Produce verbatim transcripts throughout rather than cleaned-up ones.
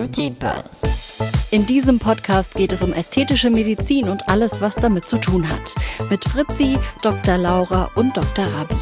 Beauty Buzz. In diesem Podcast geht es um ästhetische Medizin und alles, was damit zu tun hat. Mit Fritzi, Doktor Laura und Doktor Rabi.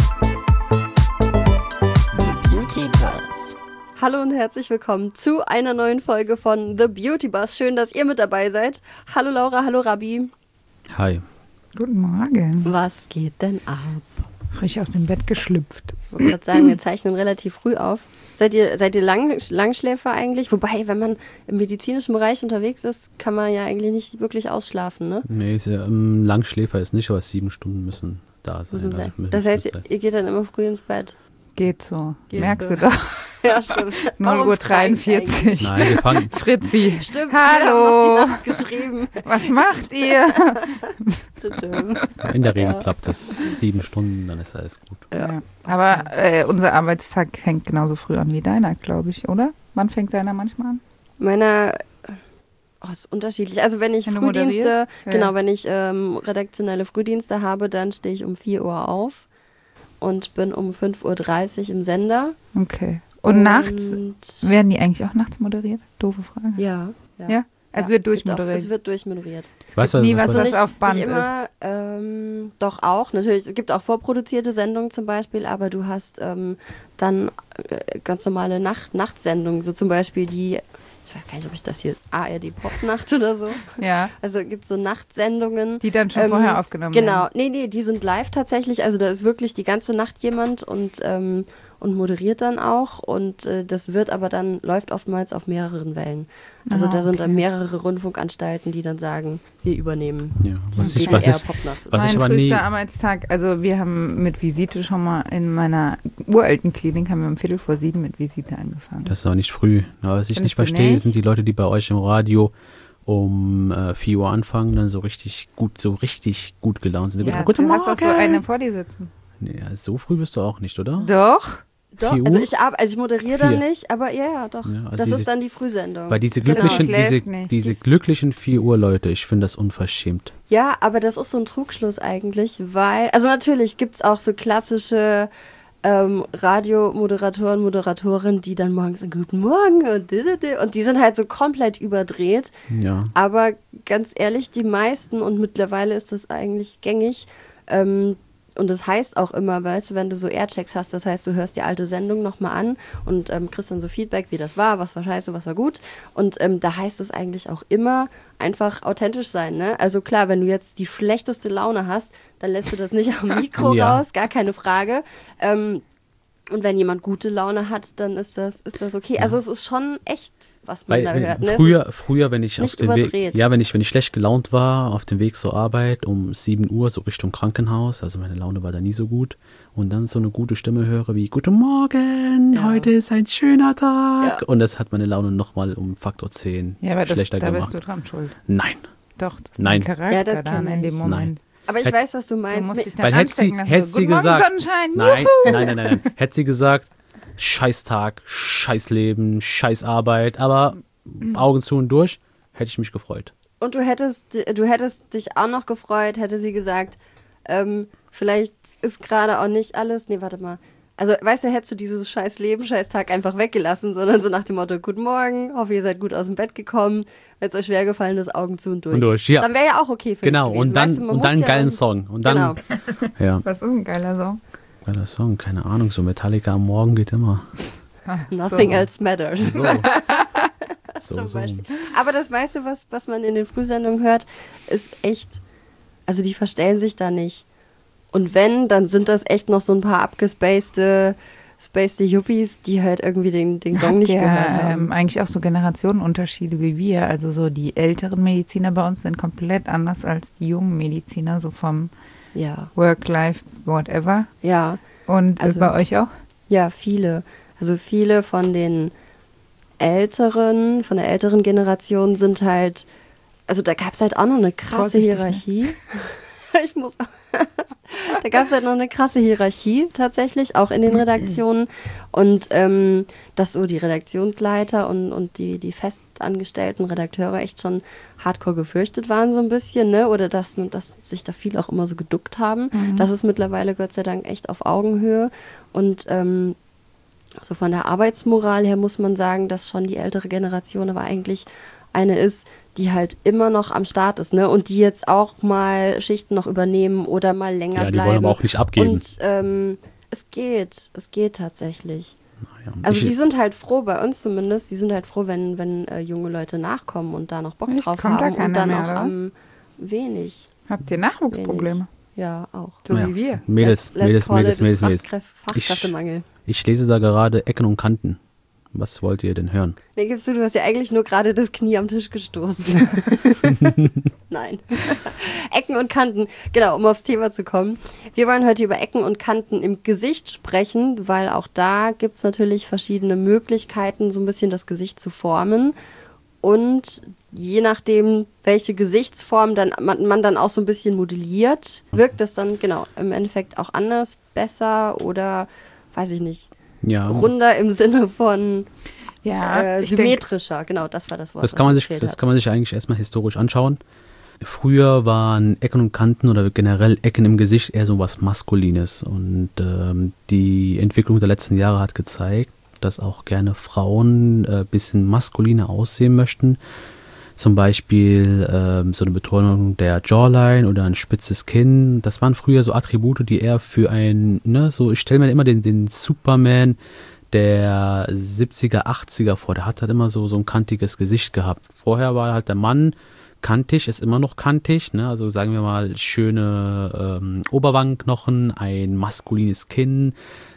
Beauty Buzz. Hallo und herzlich willkommen zu einer neuen Folge von The Beauty Buzz. Schön, dass ihr mit dabei seid. Hallo Laura, hallo Rabi. Hi. Guten Morgen. Was geht denn ab? Frisch aus dem Bett geschlüpft. Ich wollte gerade sagen, wir zeichnen relativ früh auf. Seid ihr, seid ihr Lang, Langschläfer eigentlich? Wobei, wenn man im medizinischen Bereich unterwegs ist, kann man ja eigentlich nicht wirklich ausschlafen, ne? Nee, ist ja, ähm, Langschläfer ist nicht, aber sieben Stunden müssen da sein. Müssen Also sein. müssen Das heißt, sein. ihr geht dann immer früh ins Bett. Geht so. Geht Merkst so. du doch. Ja, stimmt. null Uhr dreiundvierzig. Nein, wir fangen. Fritzi. Stimmt, Hallo. wir haben noch die Nacht geschrieben. Was macht ihr? In der Regel Ja. klappt das. Sieben Stunden, dann ist alles gut. Ja. Aber äh, unser Arbeitstag fängt genauso früh an wie deiner, glaube ich, oder? Wann fängt deiner manchmal an? Meiner, oh, ist unterschiedlich. Also wenn ich Wenn du Frühdienste, moderierst? Ja. genau, wenn ich ähm, redaktionelle Frühdienste habe, dann stehe ich um vier Uhr auf und bin um fünf Uhr dreißig im Sender. Okay. Und, nachts, Und- werden die eigentlich auch nachts moderiert? Doofe Frage. Ja. Ja? Also wird durchmoderiert. Es wird durchmoderiert. Weißt du, nie was was, das das auf Band nicht immer, ähm, doch auch. Natürlich, es gibt auch vorproduzierte Sendungen zum Beispiel, aber du hast ähm, dann äh, ganz normale Nacht Nachtsendungen, so zum Beispiel die, ich weiß gar nicht, ob ich das hier, A R D Popnacht oder so. Ja. Also gibt es so Nachtsendungen. Die dann schon Ähm, vorher aufgenommen Genau, werden. nee, nee, die sind live tatsächlich. Also da ist wirklich die ganze Nacht jemand und, ähm, und moderiert dann auch. Und äh, das wird aber dann, läuft oftmals auf mehreren Wellen. Also Ah, da sind okay. dann mehrere Rundfunkanstalten, die dann sagen, wir übernehmen. Ja, was ich, die was D D ich, R-Popnacht. was ich Mein aber nie. frühester Arbeitstag, also wir haben mit Visite schon mal in meiner uralten Klinik, haben wir um Viertel vor sieben mit Visite angefangen. Das ist auch nicht früh. Aber was ich Findest nicht du verstehe, nicht? sind die Leute, die bei euch im Radio um äh, vier Uhr anfangen, dann so richtig gut, so richtig gut gelaunt sind. Ja, Guten du hast auch so Morgen. eine vor dir sitzen. Nee, ja, so früh bist du auch nicht, oder? Doch. Doch, vier also Uhr? ich, ab, also ich moderiere dann Vier. nicht, aber ja, ja, doch. Ja, also das diese- ist dann die Frühsendung. Weil diese Genau. glücklichen, Schläft diese, nicht. diese glücklichen vier Uhr Leute, ich finde das unverschämt. Ja, aber das ist so ein Trugschluss eigentlich, weil, also natürlich gibt es auch so klassische ähm, Radiomoderatoren, Moderatorinnen, die dann morgens sagen, guten Morgen und didede, und die sind halt so komplett überdreht. Ja. Aber ganz ehrlich, die meisten, und mittlerweile ist das eigentlich gängig, ähm, und das heißt auch immer, weißt du, wenn du so Airchecks hast, das heißt, du hörst die alte Sendung nochmal an und ähm, kriegst dann so Feedback, wie das war, was war scheiße, was war gut. Und ähm, da heißt es eigentlich auch immer, einfach authentisch sein, ne? Also klar, wenn du jetzt die schlechteste Laune hast, dann lässt du das nicht am Mikro Ja. raus, gar keine Frage. Ähm, und wenn jemand gute Laune hat, dann ist das, ist das okay. Also es ist schon echt, was man Weil, da äh, hört. Ne? Es früher, ist- früher, wenn ich auf nicht dem Weg, überdreht. ja, wenn ich, wenn ich schlecht gelaunt war, auf dem Weg zur Arbeit um sieben Uhr, so Richtung Krankenhaus, also meine Laune war da nie so gut, und dann so eine gute Stimme höre wie, guten Morgen, Ja. heute ist ein schöner Tag, Ja. und das hat meine Laune nochmal um Faktor zehn Ja, aber das, schlechter da gemacht. bist du dran schuld. Nein, Doch, das ist Nein. dein Charakter Ja, das dann kenn in dem ich. Moment. aber ich Hätt- weiß, was du Du meinst. musst Mit- dich dann weil hätte sie, anstecken lassen. hätte So, sie Guten gesagt, Morgen, Sonnenschein. nein, nein, nein, nein, nein, hätte sie gesagt, scheiß Tag, scheiß Leben, scheiß Arbeit, aber Augen zu und durch, hätte ich mich gefreut. Und du hättest, du hättest dich auch noch gefreut, hätte sie gesagt, ähm, vielleicht ist gerade auch nicht alles. Nee, warte mal. Also, weißt du, hättest du dieses scheiß Leben, scheiß Tag einfach weggelassen, sondern so nach dem Motto, guten Morgen, hoffe, ihr seid gut aus dem Bett gekommen, wenn es euch schwer gefallen ist, Augen zu und durch. Und durch, ja. Dann wäre ja auch okay für Genau, dich gewesen. und dann, weißt du, man und muss dann einen ja geilen dann- Song. Und dann, Genau. ja, Was ist ein geiler Song? geiler Song, keine Ahnung, so Metallica am Morgen geht immer. Nothing so. else matters. So. so, Zum so. Beispiel. Aber das meiste, was, was man in den Frühsendungen hört, ist echt, also die verstellen sich da nicht. Und wenn, dann sind das echt noch so ein paar abgespacede spacede Yuppies, die halt irgendwie den, den Gong nicht Habt ihr, gehört haben. ähm, eigentlich auch so Generationenunterschiede wie wir. Also so die älteren Mediziner bei uns sind komplett anders als die jungen Mediziner, so vom Ja, Work-Life, whatever. ja, Und äh, Also- bei euch auch? ja, viele. Also viele von den älteren, von der älteren Generation sind halt, also da gab es halt auch noch eine krasse Vorsichtig, ne? Hierarchie. Ich muss. Da gab es halt noch eine krasse Hierarchie tatsächlich, auch in den Redaktionen. Und ähm, dass so die Redaktionsleiter und, und die, die festangestellten Redakteure echt schon hardcore gefürchtet waren so ein bisschen, ne? Oder dass, dass sich da viele auch immer so geduckt haben. Das ist mittlerweile Gott sei Dank echt auf Augenhöhe. Und ähm, Also von der Arbeitsmoral her muss man sagen, dass schon die ältere Generation aber eigentlich eine ist, die halt immer noch am Start ist, ne? Und die jetzt auch mal Schichten noch übernehmen oder mal länger Ja, die bleiben. wollen aber auch nicht abgeben. Und ähm, es geht, es geht tatsächlich. Ja, Also ich- die sind halt froh, bei uns zumindest, die sind halt froh, wenn, wenn äh, junge Leute nachkommen und da noch Bock Echt? drauf Kommt da haben und keiner dann mehr, auch oder was? am wenig, Habt ihr Nachwuchsprobleme? ja auch. So Ja. wie wir. Mädels, Let's Mädels, call Mädels, it Mädels, Mädels. Fachkräf- Ich, Fachkräftemangel. ich lese da gerade Ecken und Kanten. Was wollt ihr denn hören? Nee, gibst du, du hast ja eigentlich nur gerade das Knie am Tisch gestoßen. Nein. Ecken und Kanten. Genau, um aufs Thema zu kommen. Wir wollen heute über Ecken und Kanten im Gesicht sprechen, weil auch da gibt es natürlich verschiedene Möglichkeiten, so ein bisschen das Gesicht zu formen. Und je nachdem, welche Gesichtsform dann, man, man dann auch so ein bisschen modelliert, wirkt das dann genau im Endeffekt auch anders, besser oder, weiß ich nicht, Ja, runder im Sinne von Ja, äh, ich denk, symmetrischer. Genau, das war das Wort. das was kann man mir sich, gefehlt das hat. kann man sich eigentlich erstmal historisch anschauen. Früher waren Ecken und Kanten oder generell Ecken im Gesicht eher so was Maskulines. Und ähm, die Entwicklung der letzten Jahre hat gezeigt, dass auch gerne Frauen ein äh, bisschen maskuliner aussehen möchten. Zum Beispiel ähm, so eine Betonung der Jawline oder ein spitzes Kinn. Das waren früher so Attribute, die eher für ein, ne, so ich stelle mir immer den, den Superman der siebziger, achtziger vor. Der hat halt immer so, so ein kantiges Gesicht gehabt. Vorher war halt der Mann kantig, ist immer noch kantig, ne? Also sagen wir mal schöne ähm, Oberwangenknochen, ein maskulines Kinn,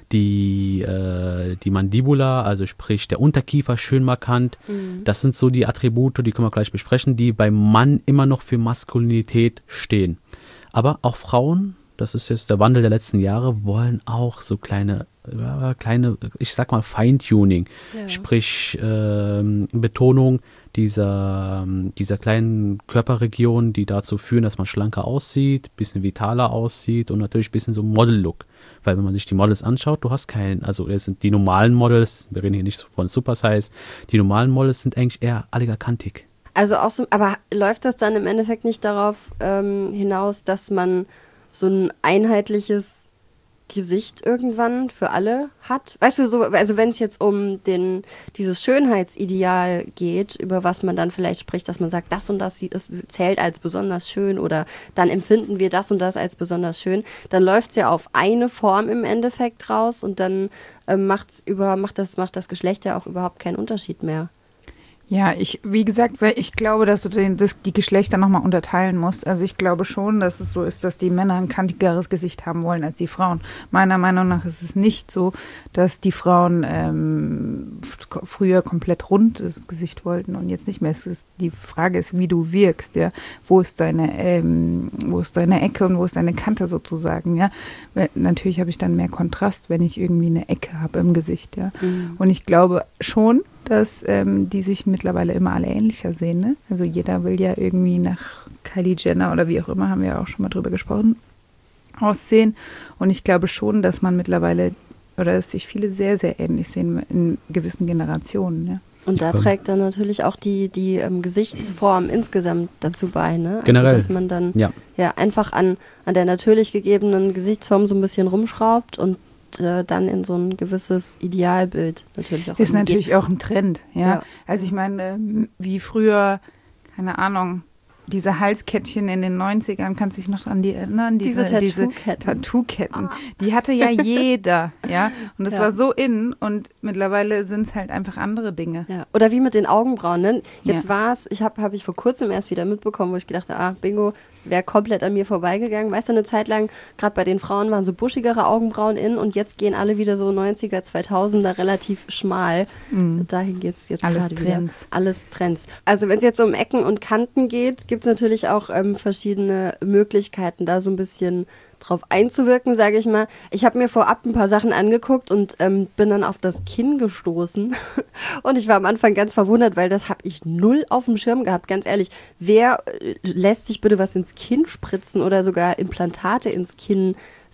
die, äh, die Mandibula, also sprich der Unterkiefer schön markant. Mhm. Das sind so die Attribute, die können wir gleich besprechen, die beim Mann immer noch für Maskulinität stehen. Aber auch Frauen, das ist jetzt der Wandel der letzten Jahre, wollen auch so kleine, ja, kleine, ich sag mal Feintuning, Ja. sprich ähm, Betonung dieser, dieser kleinen Körperregion, die dazu führen, dass man schlanker aussieht, bisschen vitaler aussieht und natürlich ein bisschen so Model-Look. Weil wenn man sich die Models anschaut, du hast keinen, also es sind die normalen Models, wir reden hier nicht von Super Size, die normalen Models sind eigentlich eher alle kantig. Also auch so, aber läuft das dann im Endeffekt nicht darauf ähm, hinaus, dass man so ein einheitliches Gesicht irgendwann für alle hat? Weißt du, so, also wenn es jetzt um den, dieses Schönheitsideal geht, über was man dann vielleicht spricht, dass man sagt, das und das sieht, das zählt als besonders schön oder dann empfinden wir das und das als besonders schön, dann läuft es ja auf eine Form im Endeffekt raus und dann ähm, macht's über, macht, das, macht das Geschlecht ja auch überhaupt keinen Unterschied mehr. Ja, ich, wie gesagt, weil ich glaube, dass du den, das, die Geschlechter nochmal unterteilen musst. Also ich glaube schon, dass es so ist, dass die Männer ein kantigeres Gesicht haben wollen als die Frauen. Meiner Meinung nach ist es nicht so, dass die Frauen ähm, f- früher komplett rund das Gesicht wollten und jetzt nicht mehr. Es ist, die Frage ist, wie du wirkst, ja. Wo ist deine, ähm, wo ist deine Ecke und wo ist deine Kante sozusagen, ja. Weil, natürlich habe ich dann mehr Kontrast, wenn ich irgendwie eine Ecke habe im Gesicht, ja. Mhm. Und ich glaube schon, dass ähm, die sich mittlerweile immer alle ähnlicher sehen. Ne? Also jeder will ja irgendwie nach Kylie Jenner oder wie auch immer, haben wir ja auch schon mal drüber gesprochen, aussehen. Und ich glaube schon, dass man mittlerweile, oder dass sich viele sehr, sehr ähnlich sehen in gewissen Generationen. Ja? Und da Okay. trägt dann natürlich auch die, die ähm, Gesichtsform insgesamt dazu bei, ne? Generell. Also, dass man dann Ja. ja einfach an, an der natürlich gegebenen Gesichtsform so ein bisschen rumschraubt und äh, dann in so ein gewisses Idealbild natürlich auch Ist irgendwie natürlich auch ein Trend. Ja? Ja. Also ich meine, ähm, wie früher, keine Ahnung, diese Halskettchen in den neunzigern, kannst du dich noch an die erinnern? Diese diese Tattoo-Ketten. Tattoo-Ketten. Die hatte ja jeder, ja. Und das Ja. war so in und mittlerweile sind es halt einfach andere Dinge. Ja. Oder wie mit den Augenbrauen. Ne? Jetzt Ja. war es, ich habe hab ich vor kurzem erst wieder mitbekommen, wo ich gedacht habe, ah, Bingo, wäre komplett an mir vorbeigegangen. Weißt du, eine Zeit lang, gerade bei den Frauen waren so buschigere Augenbrauen in und jetzt gehen alle wieder so neunziger, zweitausender relativ schmal. Dahin geht es jetzt Alles gerade wieder. Trends. Alles Trends. Also wenn es jetzt um Ecken und Kanten geht, gibt es natürlich auch ähm, verschiedene Möglichkeiten, da so ein bisschen drauf einzuwirken, sage ich mal. Ich habe mir vorab ein paar Sachen angeguckt und ähm, bin dann auf das Kinn gestoßen. Und ich war am Anfang ganz verwundert, weil das habe ich null auf dem Schirm gehabt. Ganz ehrlich, wer äh, lässt sich bitte was ins Kinn spritzen oder sogar Implantate ins Kinn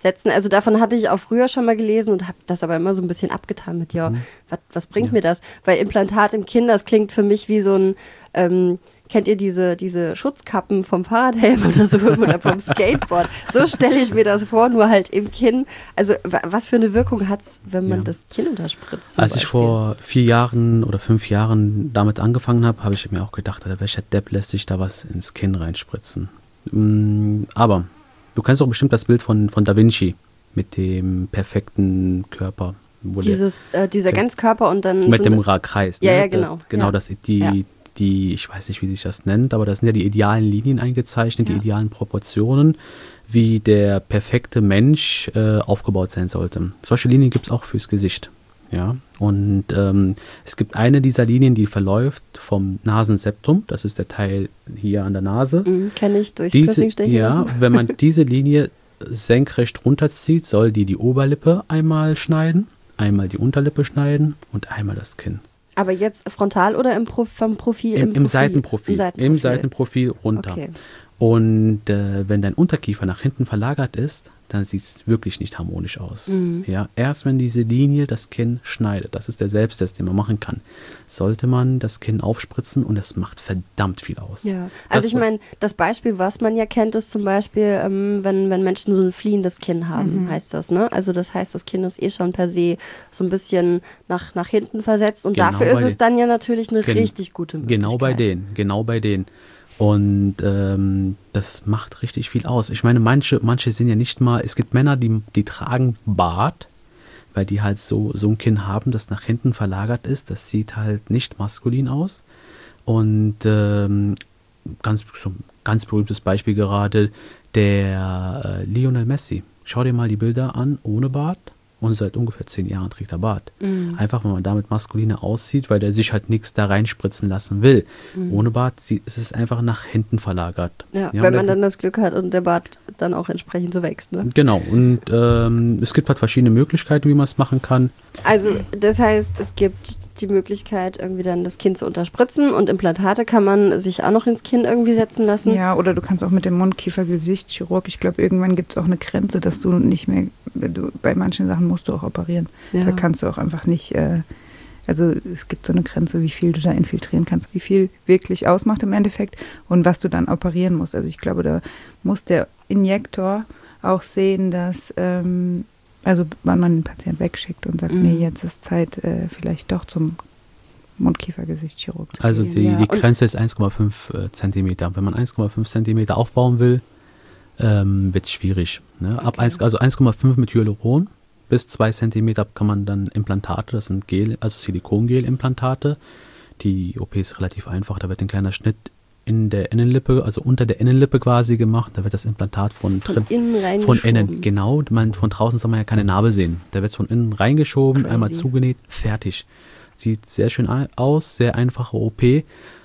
setzen. Also davon hatte ich auch früher schon mal gelesen und habe das aber immer so ein bisschen abgetan mit, ja, Mhm. was, was bringt Ja. mir das? Weil Implantat im Kinn, das klingt für mich wie so ein, ähm, kennt ihr diese, diese Schutzkappen vom Fahrradhelm oder so oder vom Skateboard? So stelle ich mir das vor, nur halt im Kinn. Also wa- was für eine Wirkung hat es, wenn man Ja. das Kinn unterspritzt? zum Als ich Beispiel? vor vier Jahren oder fünf Jahren damit angefangen habe, habe ich mir auch gedacht, welcher Depp lässt sich da was ins Kinn reinspritzen. Mm, Aber du kennst doch bestimmt das Bild von, von Da Vinci mit dem perfekten Körper. Wo Dieses, äh, dieser der- Ganzkörper und dann der, mit so dem eine- Ra- Kreis. Ja, ne? ja, genau. Das, genau, Ja. das die, Ja. die, ich weiß nicht, wie sich das nennt, aber das sind ja die idealen Linien eingezeichnet, Ja. die idealen Proportionen, wie der perfekte Mensch äh, aufgebaut sein sollte. Solche Linien gibt es auch fürs Gesicht. Ja, und ähm, es gibt eine dieser Linien, die verläuft vom Nasenseptum, das ist der Teil hier an der Nase. Mhm, kenne ich durch Diese, Piercing stechen ja, lassen. wenn man diese Linie senkrecht runterzieht, soll die die Oberlippe einmal schneiden, einmal die Unterlippe schneiden und einmal das Kinn. Aber jetzt frontal oder im Pro vom Profil? Im, im, Profil? Seitenprofil, Im Seitenprofil. im Seitenprofil runter. Okay. Und äh, wenn dein Unterkiefer nach hinten verlagert ist, dann sieht es wirklich nicht harmonisch aus. Mhm. Ja, erst wenn diese Linie das Kinn schneidet, das ist der Selbsttest, den man machen kann, sollte man das Kinn aufspritzen und es macht verdammt viel aus. Ja, also Das- ich meine, das Beispiel, was man ja kennt, ist zum Beispiel, ähm, wenn, wenn Menschen so ein fliehendes Kinn haben, heißt das, ne? Also das heißt, das Kinn ist eh schon per se so ein bisschen nach, nach hinten versetzt und Genau dafür bei ist es den- dann ja natürlich eine Gen- richtig gute Möglichkeit. Genau bei denen, genau bei denen. Und ähm, das macht richtig viel aus. Ich meine, manche, manche sind ja nicht mal, es gibt Männer, die, die tragen Bart, weil die halt so, so ein Kinn haben, das nach hinten verlagert ist. Das sieht halt nicht maskulin aus. Und ähm, ganz, so ein ganz berühmtes Beispiel gerade, der äh, Lionel Messi. Schau dir mal die Bilder an, ohne Bart. Und seit ungefähr zehn Jahren trägt er Bart. Mhm. Einfach, weil man damit maskuliner aussieht, weil der sich halt nichts da reinspritzen lassen will. Ohne Bart sieht, ist es einfach nach hinten verlagert. Ja, und wenn der- man dann das Glück hat und der Bart dann auch entsprechend so wächst, ne? Genau, und ähm, es gibt halt verschiedene Möglichkeiten, wie man es machen kann. Also das heißt, es gibt die Möglichkeit, irgendwie dann das Kinn zu unterspritzen und Implantate kann man sich auch noch ins Kinn irgendwie setzen lassen. Ja, oder du kannst auch mit dem Mundkiefer-Gesichtschirurg, ich glaube, irgendwann gibt es auch eine Grenze, dass du nicht mehr, du, bei manchen Sachen musst du auch operieren. Ja. Da kannst du auch einfach nicht, äh, also es gibt so eine Grenze, wie viel du da infiltrieren kannst, wie viel wirklich ausmacht im Endeffekt und was du dann operieren musst. Also ich glaube, da muss der Injektor auch sehen, dass, ähm, also wann man den Patienten wegschickt und sagt, Mhm. nee, jetzt ist Zeit, äh, vielleicht doch zum Mundkiefer-Gesichtschirurg zu Also gehen. die, Ja, die und- Grenze ist eins Komma fünf äh, Zentimeter. Wenn man eins Komma fünf Zentimeter aufbauen will, ähm, wird es schwierig. Ne? Ab Okay. eins, also eins Komma fünf mit Hyaluron bis zwei Zentimeter kann man dann Implantate, das sind Gel, also Silikongel-Implantate. Die O P ist relativ einfach, da wird ein kleiner Schnitt in der Innenlippe, also unter der Innenlippe quasi gemacht. Da wird das Implantat von, Von drin, innen von reingeschoben. innen, genau. Man, von draußen soll man ja keine Narbe sehen. Da wird es von innen reingeschoben, Crazy. einmal zugenäht, fertig. Sieht sehr schön ei- aus, sehr einfache O P.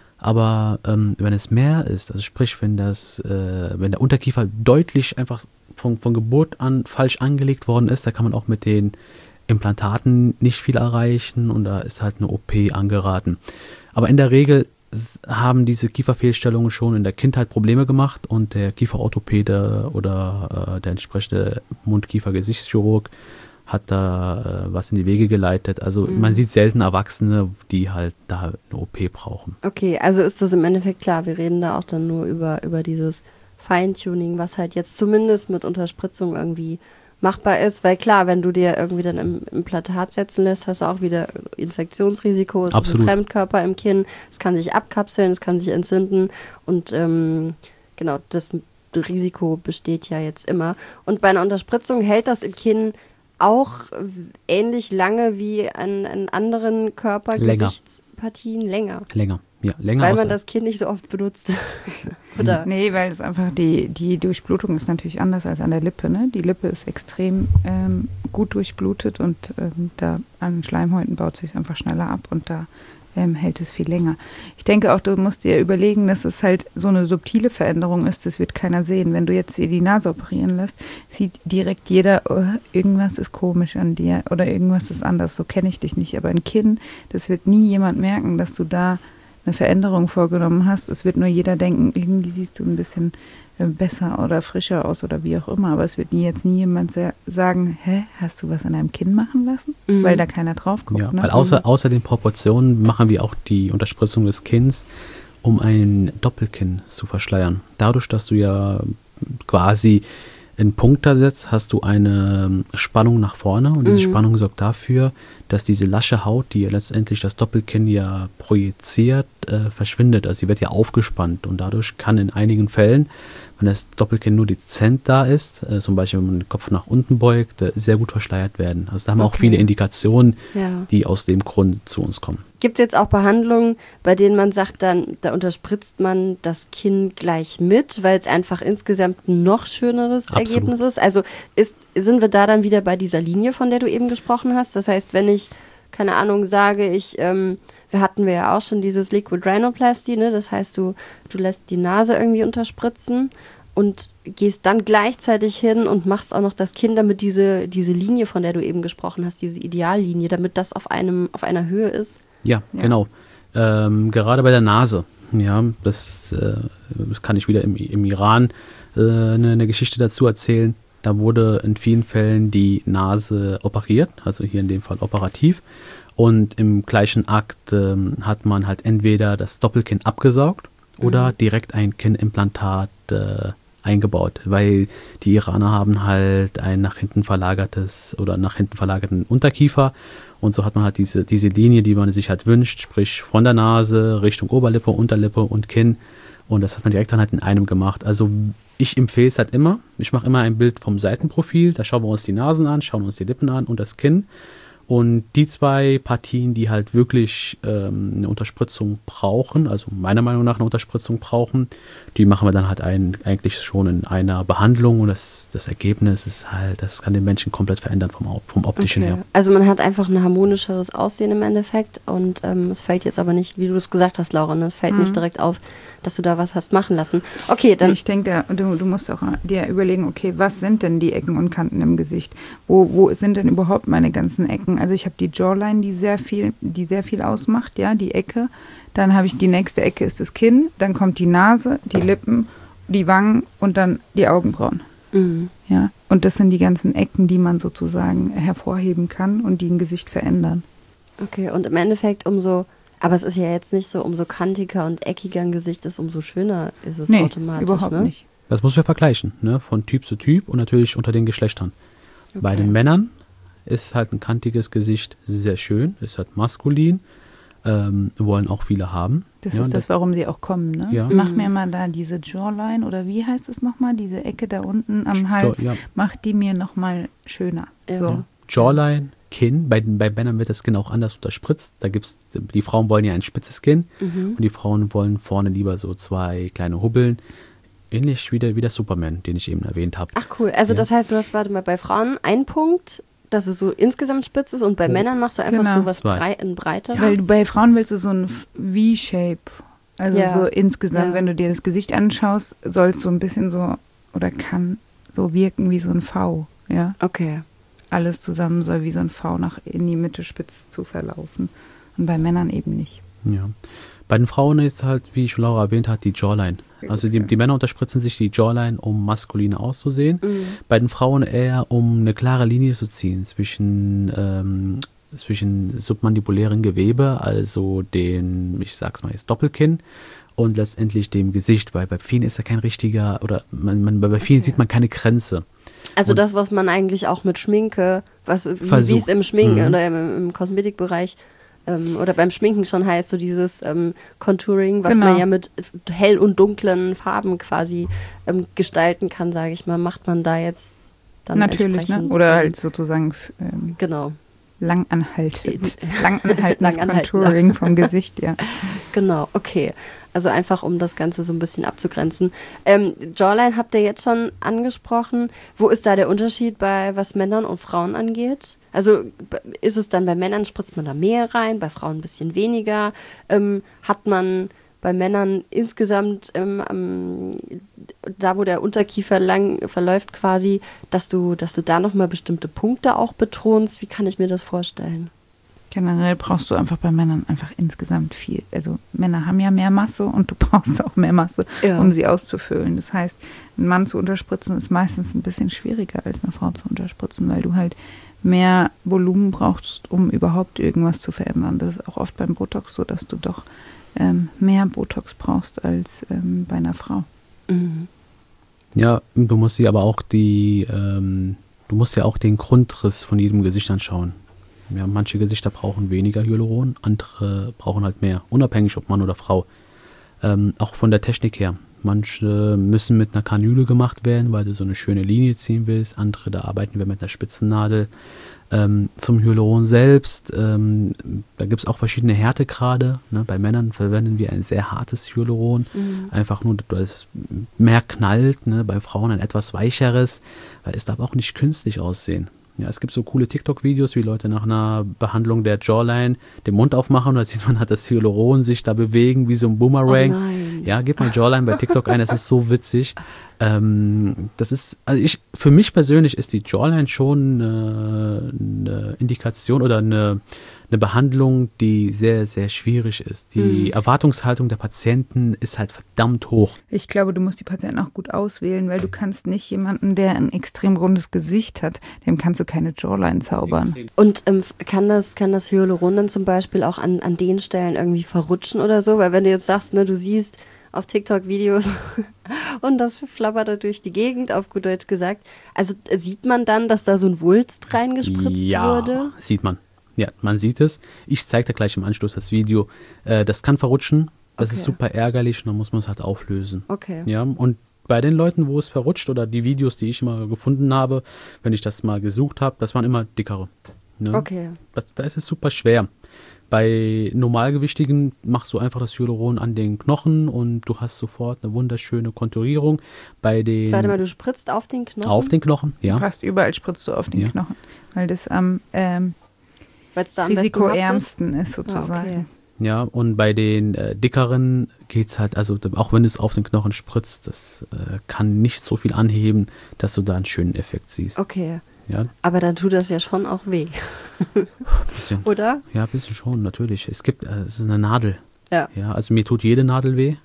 Aber ähm, wenn es mehr ist, also sprich, wenn das, äh, wenn der Unterkiefer deutlich einfach von, von Geburt an falsch angelegt worden ist, da kann man auch mit den Implantaten nicht viel erreichen und da ist halt eine O P angeraten. Aber in der Regel s- haben diese Kieferfehlstellungen schon in der Kindheit Probleme gemacht und der Kieferorthopäde oder äh, der entsprechende Mund-Kiefer-Gesichtschirurg hat da äh, was in die Wege geleitet. Also Mhm. man sieht selten Erwachsene, die halt da eine O P brauchen. Okay, also ist das im Endeffekt klar, wir reden da auch dann nur über, über dieses Feintuning, was halt jetzt zumindest mit Unterspritzung irgendwie machbar ist, weil klar, wenn du dir irgendwie dann im Implantat setzen lässt, hast du auch wieder Infektionsrisiko, es Absolut. ist ein Fremdkörper im Kinn, es kann sich abkapseln, es kann sich entzünden und ähm, genau, das Risiko besteht ja jetzt immer. Und bei einer Unterspritzung hält das im Kinn auch ähnlich lange wie an, an anderen Länger. Körpergesichtspartien länger. Länger, ja, länger Weil aus- man das Kinn nicht so oft benutzt. Oder? Nee, weil es einfach die, die Durchblutung ist natürlich anders als an der Lippe. Ne? Die Lippe ist extrem ähm, gut durchblutet und ähm, da an Schleimhäuten baut sich einfach schneller ab und da ähm, hält es viel länger. Ich denke auch, du musst dir überlegen, dass es halt so eine subtile Veränderung ist, das wird keiner sehen. Wenn du jetzt dir die Nase operieren lässt, sieht direkt jeder, oh, irgendwas ist komisch an dir oder irgendwas ist anders, so kenne ich dich nicht. Aber ein Kinn, das wird nie jemand merken, dass du da eine Veränderung vorgenommen hast. Es wird nur jeder denken, irgendwie siehst du ein bisschen besser oder frischer aus oder wie auch immer, aber es wird nie jetzt nie jemand sagen, hä, hast du was an deinem Kinn machen lassen? Mhm. Weil da keiner drauf guckt. Ja, ne? weil außer, außer den Proportionen machen wir auch die Unterspritzung des Kinns, um ein Doppelkinn zu verschleiern. Dadurch, dass du ja quasi einen Punkt da setzt, hast du eine Spannung nach vorne und diese mhm. Spannung sorgt dafür, dass diese lasche Haut, die ja letztendlich das Doppelkinn ja projiziert, äh, verschwindet. Also sie wird ja aufgespannt und dadurch kann in einigen Fällen, wenn das Doppelkinn nur dezent da ist, äh, zum Beispiel wenn man den Kopf nach unten beugt, äh, sehr gut verschleiert werden. Also da haben wir okay. auch viele Indikationen, ja. die aus dem Grund zu uns kommen. Gibt es jetzt auch Behandlungen, bei denen man sagt, dann da unterspritzt man das Kinn gleich mit, weil es einfach insgesamt ein noch schöneres Absolut. Ergebnis ist? Also ist, sind wir da dann wieder bei dieser Linie, von der du eben gesprochen hast? Das heißt, wenn ich, keine Ahnung, sage, ich, ähm, wir hatten wir ja auch schon dieses Liquid Rhinoplasty, ne? Das heißt, du, du lässt die Nase irgendwie unterspritzen und gehst dann gleichzeitig hin und machst auch noch das Kinn, damit diese, diese Linie, von der du eben gesprochen hast, diese Ideallinie, damit das auf einem, auf einer Höhe ist. Ja, ja, genau. Ähm, gerade bei der Nase. Ja, das, äh, das kann ich wieder im, im Iran äh, eine, eine Geschichte dazu erzählen. Da wurde in vielen Fällen die Nase operiert, also hier in dem Fall operativ. Und im gleichen Akt äh, hat man halt entweder das Doppelkinn abgesaugt oder mhm. direkt ein Kinnimplantat äh, eingebaut, weil die Iraner haben halt ein nach hinten verlagertes oder nach hinten verlagerten Unterkiefer und so hat man halt diese, diese Linie, die man sich halt wünscht, sprich von der Nase Richtung Oberlippe, Unterlippe und Kinn und das hat man direkt dann halt in einem gemacht. Also ich empfehle es halt immer, ich mache immer ein Bild vom Seitenprofil, da schauen wir uns die Nasen an, schauen uns die Lippen an und das Kinn. Und die zwei Partien, die halt wirklich ähm, eine Unterspritzung brauchen, also meiner Meinung nach eine Unterspritzung brauchen, die machen wir dann halt ein, eigentlich schon in einer Behandlung und das, das Ergebnis ist halt, das kann den Menschen komplett verändern vom, vom optischen okay. her. Also man hat einfach ein harmonischeres Aussehen im Endeffekt und ähm, es fällt jetzt aber nicht, wie du es gesagt hast, Laura, ne? Es fällt mhm. nicht direkt auf, dass du da was hast machen lassen. Okay, dann. Ich denke, du, du musst auch dir überlegen, okay, was sind denn die Ecken und Kanten im Gesicht? Wo, wo sind denn überhaupt meine ganzen Ecken? Also ich habe die Jawline, die sehr viel, die sehr viel ausmacht, ja, die Ecke. Dann habe ich die nächste Ecke ist das Kinn, dann kommt die Nase, die Lippen, die Wangen und dann die Augenbrauen. Mhm. Ja, und das sind die ganzen Ecken, die man sozusagen hervorheben kann und die ein Gesicht verändern. Okay, und im Endeffekt umso, aber es ist ja jetzt nicht so, umso kantiger und eckiger ein Gesicht ist, umso schöner ist es nee, automatisch. Überhaupt ne? nicht. Das muss man vergleichen, ne? Von Typ zu Typ und natürlich unter den Geschlechtern. Okay. Bei den Männern ist halt ein kantiges Gesicht sehr schön, ist halt maskulin, ähm, wollen auch viele haben. Das ja, ist das, warum sie auch kommen, ne? Ja. Mach mir mal da diese Jawline oder wie heißt es nochmal, diese Ecke da unten am Hals, ja. Mach die mir nochmal schöner. Ja. So. Jawline, Kinn, bei, bei Männern wird das Kinn auch anders unterspritzt. Da gibt's, die Frauen wollen ja ein spitzes Kinn mhm. und die Frauen wollen vorne lieber so zwei kleine Hubbeln. Ähnlich wie der, wie der Superman, den ich eben erwähnt habe. Ach cool, also ja. das heißt, du hast, warte mal, bei Frauen einen Punkt, dass es so insgesamt spitz ist und bei oh. Männern machst du einfach genau. so was brei in breiter. Ja. Weil bei Frauen willst du so ein V-Shape, also ja. so insgesamt, ja. wenn du dir das Gesicht anschaust, soll es so ein bisschen so, oder kann so wirken wie so ein V, ja. Okay. Alles zusammen soll wie so ein V nach in die Mitte spitz zu verlaufen und bei Männern eben nicht. Ja. Bei den Frauen ist halt, wie schon Laura erwähnt hat, die Jawline. Also die, die Männer unterspritzen sich die Jawline, um maskuliner auszusehen. Mhm. Bei den Frauen eher, um eine klare Linie zu ziehen zwischen, ähm, zwischen submandibulären Gewebe, also den, ich sag's mal jetzt Doppelkinn, und letztendlich dem Gesicht, weil bei vielen ist ja kein richtiger, oder man, man, bei vielen okay. sieht man keine Grenze. Also und das, was man eigentlich auch mit Schminke, was wie es im Schminken mhm. oder im, im Kosmetikbereich ähm, oder beim Schminken schon heißt, so dieses ähm, Contouring, was genau. man ja mit hell und dunklen Farben quasi ähm, gestalten kann, sage ich mal, macht man da jetzt dann natürlich, ne? Oder halt sozusagen ähm, genau. langanhaltend, langanhaltendes Contouring vom Gesicht, ja. Genau, okay. Also einfach, um das Ganze so ein bisschen abzugrenzen. Ähm, Jawline habt ihr jetzt schon angesprochen. Wo ist da der Unterschied bei was Männern und Frauen angeht? Also ist es dann bei Männern, spritzt man da mehr rein, bei Frauen ein bisschen weniger? Ähm, hat man bei Männern insgesamt ähm, ähm, da, wo der Unterkiefer lang verläuft quasi, dass du, dass du da nochmal bestimmte Punkte auch betonst? Wie kann ich mir das vorstellen? Generell brauchst du einfach bei Männern einfach insgesamt viel. Also Männer haben ja mehr Masse und du brauchst auch mehr Masse, Ja. um sie auszufüllen. Das heißt, einen Mann zu unterspritzen ist meistens ein bisschen schwieriger als eine Frau zu unterspritzen, weil du halt mehr Volumen brauchst, um überhaupt irgendwas zu verändern. Das ist auch oft beim Botox so, dass du doch ähm, mehr Botox brauchst als ähm, bei einer Frau. Mhm. Ja, du musst dir aber auch die, ähm, du musst ja auch den Grundriss von jedem Gesicht anschauen. Ja, manche Gesichter brauchen weniger Hyaluron, andere brauchen halt mehr, unabhängig ob Mann oder Frau. Ähm, auch von der Technik her. Manche müssen mit einer Kanüle gemacht werden, weil du so eine schöne Linie ziehen willst. Andere, da arbeiten wir mit einer Spitzennadel. Ähm, zum Hyaluron selbst, ähm, da gibt es auch verschiedene Härtegrade. Ne? Bei Männern verwenden wir ein sehr hartes Hyaluron. Mhm. Einfach nur, weil es mehr knallt. Ne? Bei Frauen ein etwas weicheres, weil es darf auch nicht künstlich aussehen. Ja, es gibt so coole TikTok-Videos, wie Leute nach einer Behandlung der Jawline den Mund aufmachen und da sieht man halt das Hyaluron sich da bewegen, wie so ein Boomerang. Oh nein. Ja, gib mal Jawline bei TikTok ein, das ist so witzig. Ähm, das ist, also ich, für mich persönlich ist die Jawline schon äh, eine Indikation oder eine, eine Behandlung, die sehr, sehr schwierig ist. Die Mhm. Erwartungshaltung der Patienten ist halt verdammt hoch. Ich glaube, du musst die Patienten auch gut auswählen, weil du kannst nicht jemanden, der ein extrem rundes Gesicht hat, dem kannst du keine Jawline zaubern. Und ähm, kann das, kann das Hyaluron dann zum Beispiel auch an, an den Stellen irgendwie verrutschen oder so? Weil wenn du jetzt sagst, ne, du siehst auf TikTok Videos und das flabbert da durch die Gegend, auf gut Deutsch gesagt. Also äh, sieht man dann, dass da so ein Wulst reingespritzt Ja, wurde? sieht man. Ja, man sieht es. Ich zeige dir gleich im Anschluss das Video. Äh, das kann verrutschen. Das Okay. ist super ärgerlich und dann muss man es halt auflösen. Okay. Ja, und bei den Leuten, wo es verrutscht oder die Videos, die ich immer gefunden habe, wenn ich das mal gesucht habe, das waren immer dickere. Ne? Okay. Das, da ist es super schwer. Bei Normalgewichtigen machst du einfach das Hyaluron an den Knochen und du hast sofort eine wunderschöne Konturierung. Bei den Warte mal, du spritzt auf den Knochen? auf den Knochen, ja. Fast überall spritzt du auf den Ja. Knochen, weil das am ähm, Weil's da am besten haftet? risikoärmsten ist Ah, sozusagen. okay. Ja, und bei den äh, dickeren geht's halt, also auch wenn du es auf den Knochen spritzt, das äh, kann nicht so viel anheben, dass du da einen schönen Effekt siehst. Okay. Ja, Aber dann tut das ja schon auch weh, ein bisschen. oder? Ja, ein bisschen schon, natürlich. Es gibt, äh, es ist eine Nadel. Ja. Ja, also mir tut jede Nadel weh.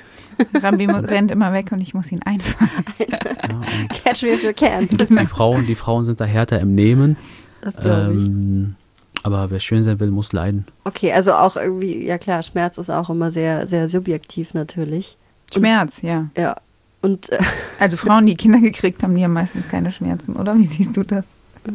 Rambi mu- rennt immer weg und ich muss ihn einfangen. Ja, und Catch me if you can. die Frauen, die Frauen sind da härter im Nehmen. Das glaube ich. Ähm, aber wer schön sein will, muss leiden. Okay, also auch irgendwie, ja klar, Schmerz ist auch immer sehr, sehr subjektiv natürlich. Schmerz, ja. Ja. Und äh, Also Frauen, die Kinder gekriegt haben, die haben meistens keine Schmerzen, oder? Wie siehst du das?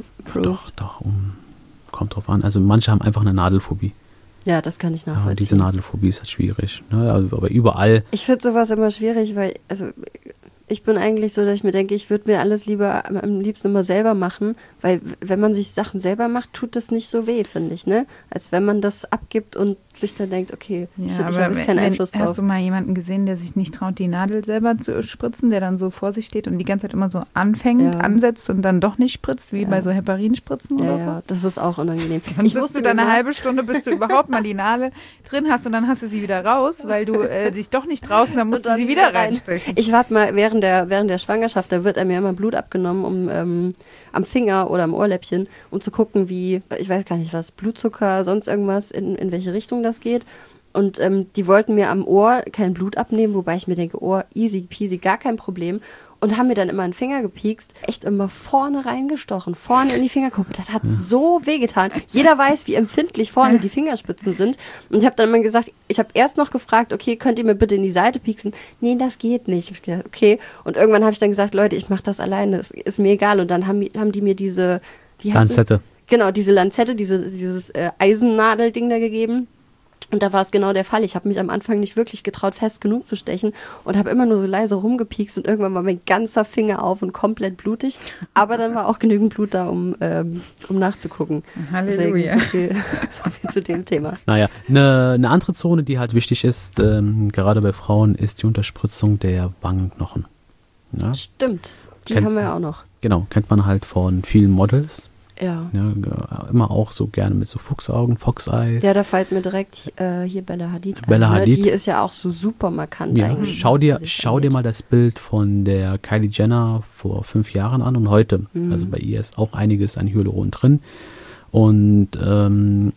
Doch, doch, um, kommt drauf an. Also manche haben einfach eine Nadelphobie. ja, das kann ich Ja, nachvollziehen. und diese Nadelphobie ist halt schwierig. Ne? Aber aber überall. Ich finde sowas immer schwierig, weil, also ich bin eigentlich so, dass ich mir denke, ich würde mir alles lieber am liebsten immer selber machen, weil w- wenn man sich Sachen selber macht, tut das nicht so weh, finde ich, ne? Als wenn man das abgibt und sich dann denkt, okay, ich, ich habe jetzt keinen wenn- Einfluss drauf. hast du mal jemanden gesehen, der sich nicht traut, die Nadel selber zu spritzen, der dann so vor sich steht und die ganze Zeit immer so anfängt, Ja. ansetzt und dann doch nicht spritzt, wie Ja. bei so Heparinspritzen ja, oder so? ja, das ist auch unangenehm. Dann ich sitzt musste du da mir eine mal- halbe Stunde, bis du überhaupt mal die Nadel drin hast und dann hast du sie wieder raus, weil du äh, dich doch nicht draußen, dann musst Und du dann sie wieder reinstechen. Ich warte mal, während der, während der Schwangerschaft, da wird einem ja immer Blut abgenommen, um ähm, am Finger oder am Ohrläppchen, um zu gucken, wie, ich weiß gar nicht was, Blutzucker, sonst irgendwas, in, in welche Richtung das geht. Und ähm, die wollten mir am Ohr kein Blut abnehmen, wobei ich mir denke, Ohr, easy peasy, gar kein Problem. Und haben mir dann immer einen Finger gepiekst, echt immer vorne reingestochen, vorne in die Fingerkuppe. Das hat so wehgetan. Jeder weiß, wie empfindlich vorne die Fingerspitzen sind. Und ich habe dann immer gesagt, ich habe erst noch gefragt, okay, könnt ihr mir bitte in die Seite pieksen? Nee, das geht nicht. Ich hab gesagt, okay. Und irgendwann habe ich dann gesagt, Leute, ich mache das alleine, das ist mir egal. Und dann haben, die- haben die mir diese, wie heißt es? Lanzette. Genau, diese Lanzette, diese, dieses äh, Eisennadelding da gegeben. Und da war es genau der Fall. Ich habe mich am Anfang nicht wirklich getraut, fest genug zu stechen und habe immer nur so leise rumgepiekst und irgendwann war mein ganzer Finger auf und komplett blutig. Aber dann war auch genügend Blut da, um, ähm, um nachzugucken. Halleluja. Deswegen so viel, so viel zu dem Thema. Naja, eine, eine andere Zone, die halt wichtig ist, ähm, gerade bei Frauen, ist die Unterspritzung der Wangenknochen. Ja, Stimmt, die Kennt- haben wir ja auch noch. genau, kennt man halt von vielen Models. Ja. Ja, äh, immer auch so gerne mit so Fuchsaugen, Fox Eyes. Ja, da fällt mir direkt äh, hier Bella Hadid Bella ein. Ne? Hadid. Die ist ja auch so super markant Ja, eigentlich. schau was dir, Gesicht schau dir angeht. mal das Bild von der Kylie Jenner vor fünf Jahren an und heute. Mhm. Also bei ihr ist auch einiges an Hyaluron drin. Und ähm,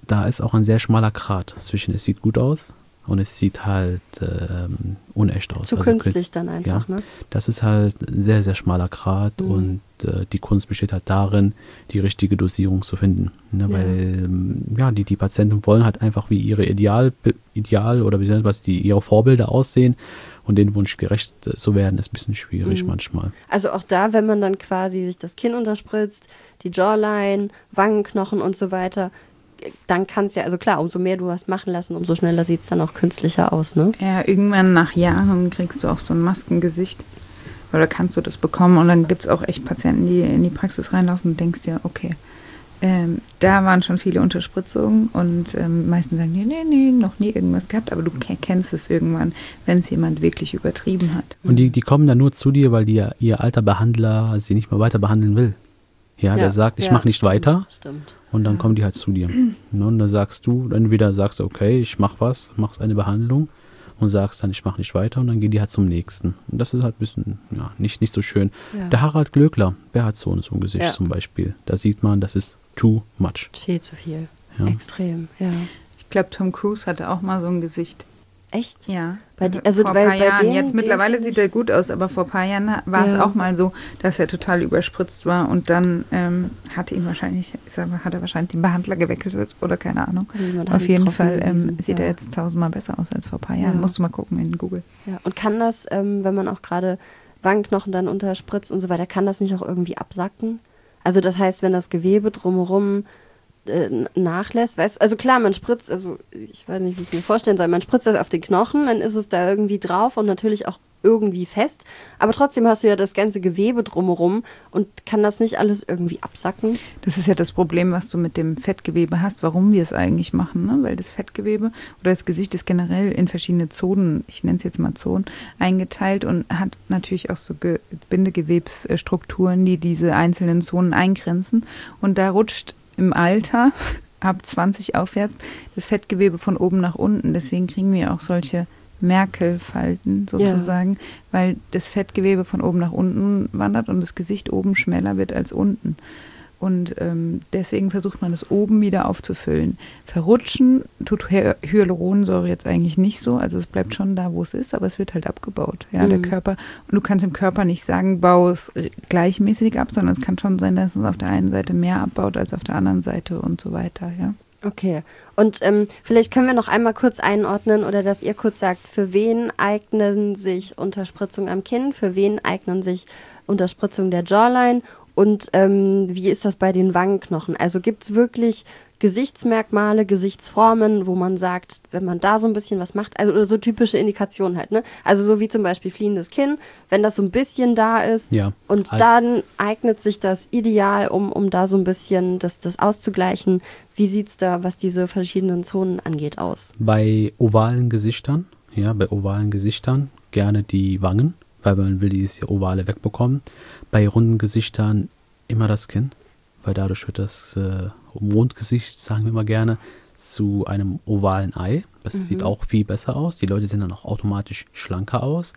da ist auch ein sehr schmaler Grat zwischen, es sieht gut aus und es sieht halt ähm, unecht aus. Zu also, künstlich dann einfach, ja, ne? Das ist halt ein sehr, sehr schmaler Grat Mhm. und äh, die Kunst besteht halt darin, die richtige Dosierung zu finden. Ne? Ja. Weil ähm, ja, die, die Patienten wollen halt einfach wie ihre Ideal, Ideal oder wie nennt man das, die ihre Vorbilder aussehen und den Wunsch gerecht äh, zu werden, ist ein bisschen schwierig Mhm. manchmal. Also auch da, wenn man dann quasi sich das Kinn unterspritzt, die Jawline, Wangenknochen und so weiter, dann kann es ja, also klar, umso mehr du hast machen lassen, umso schneller sieht es dann auch künstlicher aus, ne? Ja, irgendwann nach Jahren kriegst du auch so ein Maskengesicht. Oder kannst du das bekommen. Und dann gibt es auch echt Patienten, die in die Praxis reinlaufen und denkst dir, okay, ähm, da waren schon viele Unterspritzungen. Und ähm, meistens sagen die, nee, nee, noch nie irgendwas gehabt. Aber du ke- kennst es irgendwann, wenn es jemand wirklich übertrieben hat. Und die, die kommen dann nur zu dir, weil die, ihr alter Behandler sie nicht mehr weiter behandeln will. Ja, der sagt, ich ja, mache nicht stimmt, weiter. Stimmt. Und dann kommen die halt zu dir. Ne, und dann sagst du, entweder sagst du, okay, ich mach was, machst eine Behandlung und sagst dann, ich mache nicht weiter und dann gehen die halt zum nächsten. Und das ist halt ein bisschen, ja, nicht, nicht so schön. Ja. Der Harald Glöckler, der hat so, so ein Gesicht Ja. zum Beispiel. Da sieht man, das ist too much. Viel zu viel. Ja. Extrem, ja. Ich glaube, Tom Cruise hatte auch mal so ein Gesicht. Echt? Ja, Bei die- also vor ein bei- paar bei Jahren. denen- Jetzt den mittlerweile find sieht ich- er gut aus, aber vor ein paar Jahren war es Ja. auch mal so, dass er total überspritzt war und dann ähm, hatte ihn wahrscheinlich, ich sag mal, hat er wahrscheinlich den Behandler gewechselt oder keine Ahnung. Jemand hat Auf ihn jeden drauf Fall ähm, hingewiesen, sieht ja. er jetzt tausendmal besser aus als vor ein paar Jahren. Ja. Musst du mal gucken in Google. Ja. Und kann das, ähm, wenn man auch gerade Wangenknochen dann unterspritzt und so weiter, kann das nicht auch irgendwie absacken? Also das heißt, wenn das Gewebe drumherum äh, nachlässt, weißt, also klar, man spritzt, also ich weiß nicht, wie ich es mir vorstellen soll, man spritzt das auf den Knochen, dann ist es da irgendwie drauf und natürlich auch irgendwie fest, aber trotzdem hast du ja das ganze Gewebe drumherum und kann das nicht alles irgendwie absacken? Das ist ja das Problem, was du mit dem Fettgewebe hast, warum wir es eigentlich machen, ne? Weil das Fettgewebe oder das Gesicht ist generell in verschiedene Zonen, ich nenne es jetzt mal Zonen, eingeteilt und hat natürlich auch so Ge- Bindegewebsstrukturen, die diese einzelnen Zonen eingrenzen und da rutscht im Alter ab zwanzig aufwärts das Fettgewebe von oben nach unten, deswegen kriegen wir auch solche Merkel-Falten sozusagen, weil das Fettgewebe von oben nach unten wandert und das Gesicht oben schmäler wird als unten. Und ähm, deswegen versucht man es oben wieder aufzufüllen. Verrutschen tut Hy- Hyaluronsäure jetzt eigentlich nicht so, also es bleibt schon da, wo es ist, aber es wird halt abgebaut. Ja, der Mhm. Körper, und du kannst dem Körper nicht sagen, bau es äh, gleichmäßig ab, sondern es kann schon sein, dass es auf der einen Seite mehr abbaut als auf der anderen Seite und so weiter, ja. Okay. Und ähm, vielleicht können wir noch einmal kurz einordnen oder dass ihr kurz sagt, für wen eignen sich Unterspritzungen am Kinn, für wen eignen sich Unterspritzungen der Jawline und ähm, wie ist das bei den Wangenknochen? Also gibt es wirklich Gesichtsmerkmale, Gesichtsformen, wo man sagt, wenn man da so ein bisschen was macht, also oder so typische Indikationen halt, ne? Also so wie zum Beispiel fliehendes Kinn, wenn das so ein bisschen da ist Ja. und Also- dann eignet sich das ideal, um, um da so ein bisschen das, das auszugleichen. Wie sieht es da, was diese verschiedenen Zonen angeht, aus? Bei ovalen Gesichtern, ja, bei ovalen Gesichtern gerne die Wangen, weil man will dieses hier Ovale wegbekommen. Bei runden Gesichtern immer das Kinn, weil dadurch wird das äh, Mondgesicht, sagen wir mal gerne, zu einem ovalen Ei. Das sieht auch viel besser aus. Die Leute sehen dann auch automatisch schlanker aus.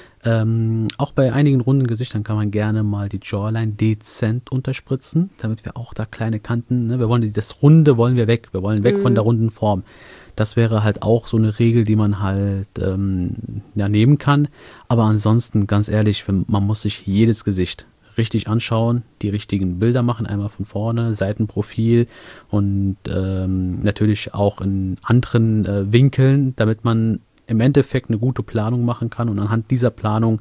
Ähm, auch bei einigen runden Gesichtern kann man gerne mal die Jawline dezent unterspritzen, damit wir auch da kleine Kanten, ne, wir wollen die- das Runde wollen wir weg, wir wollen weg von der runden Form. Das wäre halt auch so eine Regel, die man halt ähm, ja, nehmen kann. Aber ansonsten, ganz ehrlich, wenn- man muss sich jedes Gesicht richtig anschauen, die richtigen Bilder machen, einmal von vorne, Seitenprofil und ähm, natürlich auch in anderen äh, Winkeln, damit man im Endeffekt eine gute Planung machen kann und anhand dieser Planung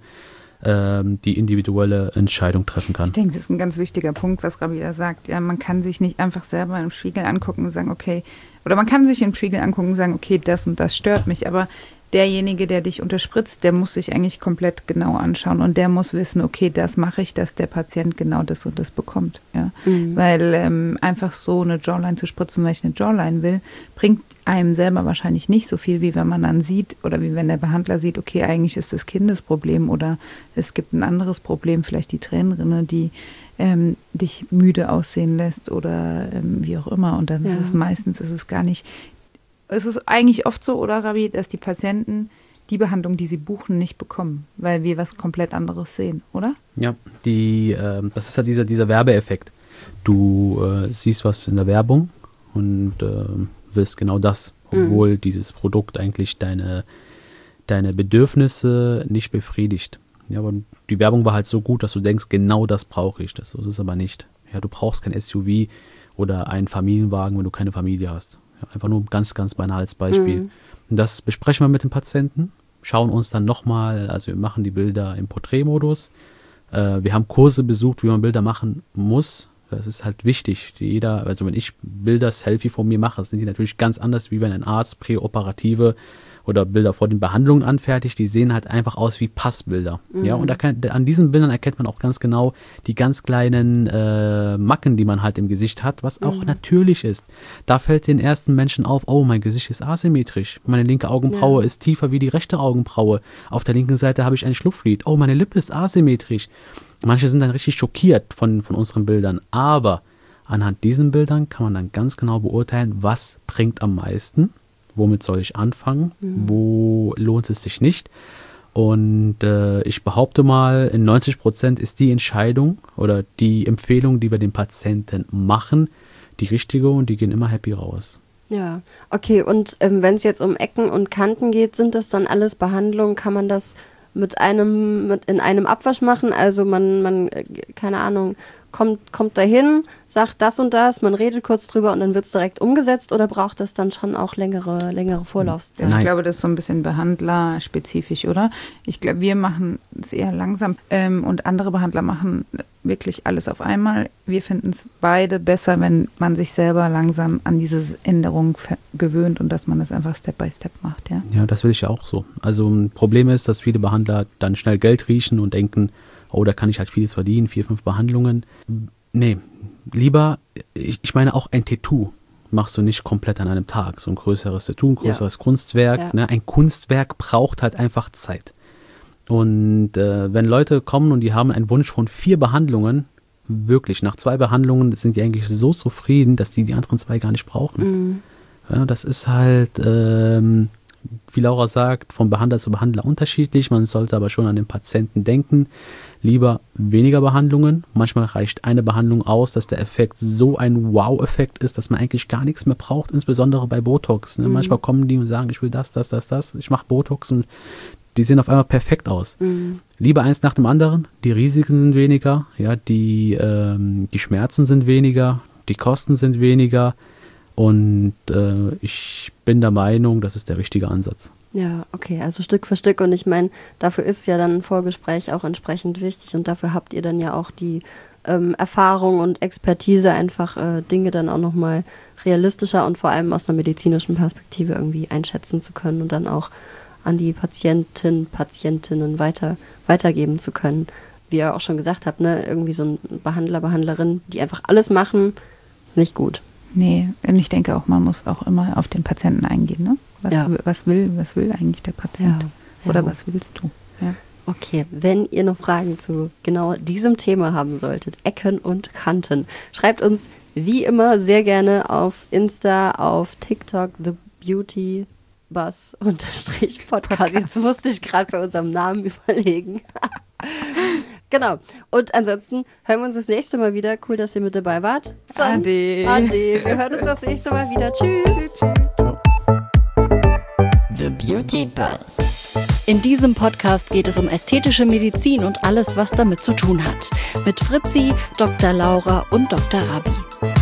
ähm, die individuelle Entscheidung treffen kann. Ich denke, das ist ein ganz wichtiger Punkt, was Rabia sagt. Ja, man kann sich nicht einfach selber im Spiegel angucken und sagen, okay, oder man kann sich im Spiegel angucken und sagen, okay, das und das stört mich, aber derjenige, der dich unterspritzt, der muss sich eigentlich komplett genau anschauen und der muss wissen, okay, das mache ich, dass der Patient genau das und das bekommt. Ja? Mhm. Weil ähm, einfach so eine Jawline zu spritzen, weil ich eine Jawline will, bringt einem selber wahrscheinlich nicht so viel, wie wenn man dann sieht oder wie wenn der Behandler sieht, okay, eigentlich ist das Kindesproblem oder es gibt ein anderes Problem, vielleicht die Tränenrinne, die ähm, dich müde aussehen lässt oder ähm, wie auch immer. Und dann Ja. ist es meistens, ist es gar nicht, es ist eigentlich oft so, oder Rabi, dass die Patienten die Behandlung, die sie buchen, nicht bekommen, weil wir was komplett anderes sehen, oder? Ja, die, ähm, das ist ja dieser, dieser Werbeeffekt. Du äh, siehst was in der Werbung und äh, willst genau das, obwohl mhm. dieses Produkt eigentlich deine, deine Bedürfnisse nicht befriedigt. Ja, aber die Werbung war halt so gut, dass du denkst, genau das brauche ich. Das, so ist es aber nicht. Ja, du brauchst kein S U V oder einen Familienwagen, wenn du keine Familie hast. Ja, einfach nur ein ganz, ganz banales Beispiel. Mhm. Und das besprechen wir mit dem Patienten, schauen uns dann nochmal, also wir machen die Bilder im Porträtmodus. Äh, wir haben Kurse besucht, wie man Bilder machen muss. Das ist halt wichtig. Jeder, also wenn ich Bilder, Selfie von mir mache, sind die natürlich ganz anders, wie wenn ein Arzt präoperative oder Bilder vor den Behandlungen anfertigt. Die sehen halt einfach aus wie Passbilder. Mhm. Ja, und da kann, an diesen Bildern erkennt man auch ganz genau die ganz kleinen äh, Macken, die man halt im Gesicht hat, was auch mhm. natürlich ist. Da fällt den ersten Menschen auf, oh, mein Gesicht ist asymmetrisch. Meine linke Augenbraue ja. ist tiefer wie die rechte Augenbraue. Auf der linken Seite habe ich ein Schlupflid. Oh, meine Lippe ist asymmetrisch. Manche sind dann richtig schockiert von, von unseren Bildern, aber anhand diesen Bildern kann man dann ganz genau beurteilen, was bringt am meisten, womit soll ich anfangen, mhm. wo lohnt es sich nicht. Und äh, ich behaupte mal, in neunzig Prozent ist die Entscheidung oder die Empfehlung, die wir den Patienten machen, die richtige und die gehen immer happy raus. Ja, okay, und ähm, wenn es jetzt um Ecken und Kanten geht, sind das dann alles Behandlungen, kann man das mit einem, mit in einem Abwasch machen, also man, man, keine Ahnung, kommt, kommt dahin, sagt das und das, man redet kurz drüber und dann wird es direkt umgesetzt oder braucht das dann schon auch längere, längere Vorlaufzeit? Also ich glaube, das ist so ein bisschen behandlerspezifisch, oder? Ich glaube, wir machen es eher langsam ähm, und andere Behandler machen wirklich alles auf einmal. Wir finden es beide besser, wenn man sich selber langsam an diese Änderung gewöhnt und dass man das einfach Step by Step macht, ja. Ja, das will ich ja auch so. Also ein Problem ist, dass viele Behandler dann schnell Geld riechen und denken, oh, da kann ich halt vieles verdienen, vier, fünf Behandlungen. Nee, lieber, ich, ich meine auch ein Tattoo machst du nicht komplett an einem Tag. So ein größeres Tattoo, ein größeres ja. Kunstwerk. Ja. Ne? Ein Kunstwerk braucht halt einfach Zeit. Und äh, wenn Leute kommen und die haben einen Wunsch von vier Behandlungen, wirklich, nach zwei Behandlungen sind die eigentlich so zufrieden, dass die die anderen zwei gar nicht brauchen. Mhm. Ja, das ist halt, ähm, wie Laura sagt, von Behandler zu Behandler unterschiedlich. Man sollte aber schon an den Patienten denken. Lieber weniger Behandlungen. Manchmal reicht eine Behandlung aus, dass der Effekt so ein Wow-Effekt ist, dass man eigentlich gar nichts mehr braucht, insbesondere bei Botox. Ne? Mhm. Manchmal kommen die und sagen, ich will das, das, das, das. Ich mache Botox und die sehen auf einmal perfekt aus. Mhm. Lieber eins nach dem anderen. Die Risiken sind weniger, ja, die, ähm, die Schmerzen sind weniger, die Kosten sind weniger. Und äh, ich bin der Meinung, das ist der richtige Ansatz. Ja, okay, also Stück für Stück. Und ich meine, dafür ist ja dann ein Vorgespräch auch entsprechend wichtig. Und dafür habt ihr dann ja auch die ähm, Erfahrung und Expertise, einfach äh, Dinge dann auch nochmal realistischer und vor allem aus einer medizinischen Perspektive irgendwie einschätzen zu können und dann auch an die Patienten, Patientinnen weiter, weitergeben zu können. Wie ihr auch schon gesagt habt, ne, irgendwie so ein Behandler, Behandlerin, die einfach alles machen, nicht gut. Nee, und ich denke auch, man muss auch immer auf den Patienten eingehen, ne? Was, ja. was will, was will eigentlich der Patient? Ja. Oder ja. was willst du? Ja. Okay, wenn ihr noch Fragen zu genau diesem Thema haben solltet, Ecken und Kanten, schreibt uns wie immer sehr gerne auf Insta, auf TikTok, The Beauty Buzz unterstrich Podcast. Jetzt musste ich gerade bei unserem Namen überlegen. Genau. Und ansonsten hören wir uns das nächste Mal wieder. Cool, dass ihr mit dabei wart. Dann, Ade. Ade. Wir hören uns das nächste Mal wieder. Tschüss. The Beauty Buzz. In diesem Podcast geht es um ästhetische Medizin und alles, was damit zu tun hat. Mit Fritzi, Doktor Laura und Doktor Rabi.